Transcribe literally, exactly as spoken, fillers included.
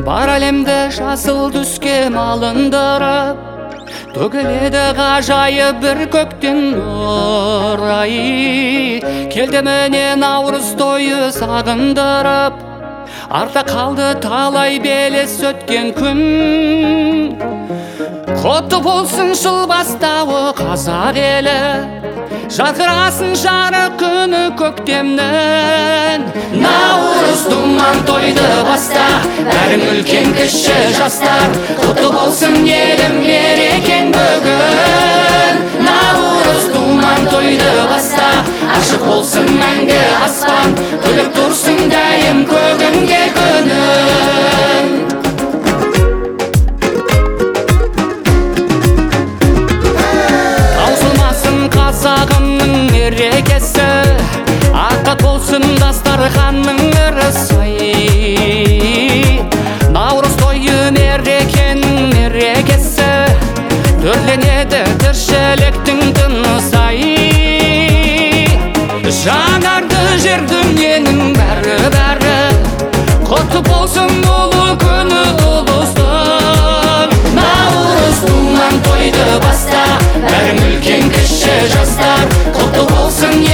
Бар әлемді жасыл түске малындырып, төгіледі ғажайып бір көктен нұр ай. Келді міне наурыз тойы сағындырып, арта қалды талай белес өткен күн. Құтты болсын жыл бастауы қазақ елі, жарқырасын жарық күні көктемнің. Наурыз думан тойды баста, бәрің үлкен кіші жастар. Құтты болсын елім мерекең бүгін. Наурыз думан тойды баста, ашық болсын мәңгі аспан, күліп тұрсын дәйім көгінге күнің. Қазағымның мерекесі, ақат болсын дастарханның ырысы. Наурыз тойы мерекенің мерекесі, төрленеді тіршіліктің тынысы. Жаңарды жер дүниенің бәрі-бәрі, құтты болсын ұлы күні ұлыстың. Наурыз думан тойды баста, бәрің үлкен кіші жастар. Құтты болсын